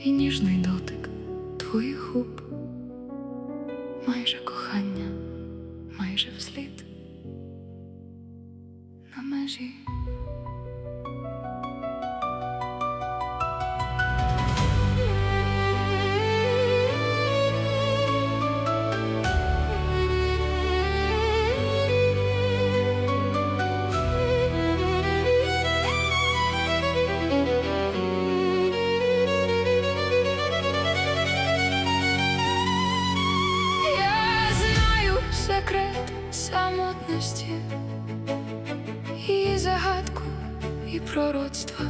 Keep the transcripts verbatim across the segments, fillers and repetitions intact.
і ніжний дотик твоїх губ, майже кохання, майже взліт на межі. Секрет самотності, і загадку, і пророцтва,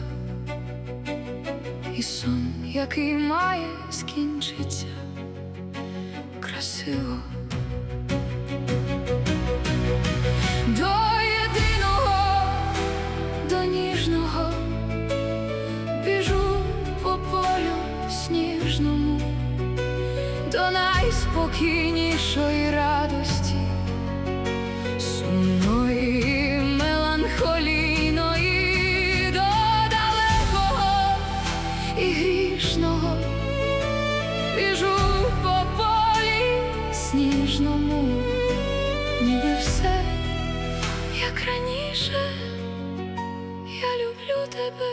і сон, який має скінчиться красиво. До єдиного, до ніжного біжу по полю сніжному, до найспокійнішої радості, сумної, меланхолійної, до далекого і грішного біжу по полі сніжному, ніби все, як раніше, я люблю тебе.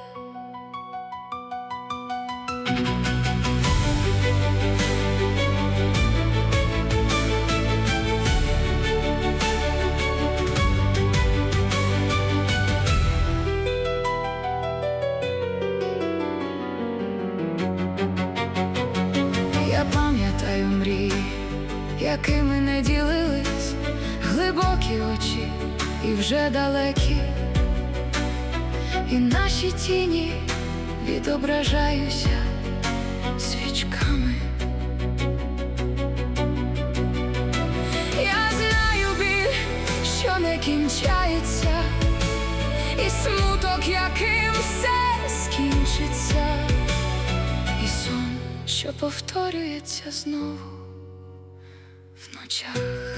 Я пам'ятаю мрії, якими не ділились, глибокі очі і вже далекі, і наші тіні відображаються свічками. Я знаю біль, що не кінчається, і смуток, яким все скінчиться, і сон, що повторюється знову в ночах.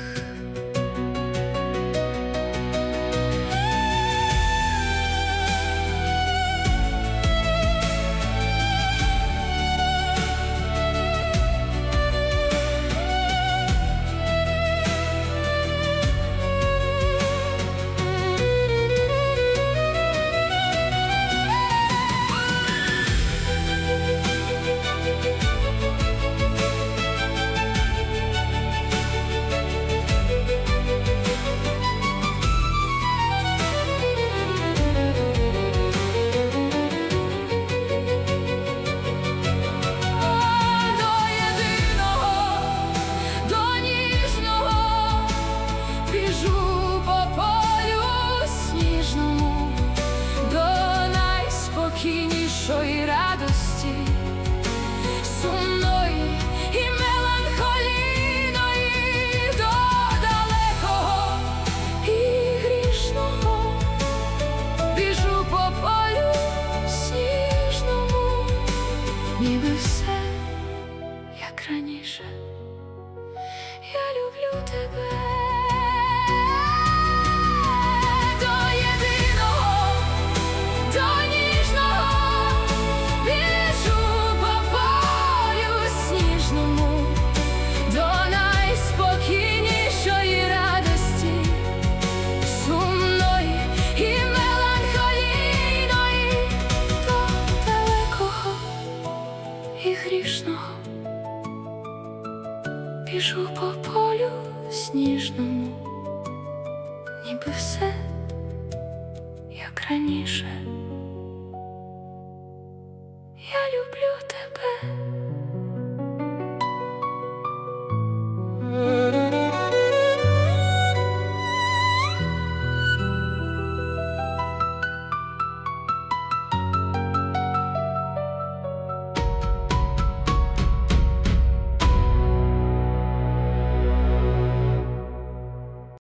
Спокійнішої радості, сумної і меланхолійної, до далекого і грішного біжу по полю сніжному, ніби все, як раніше, я люблю тебе. Біжу по полю сніжному, ніби все, як раніше.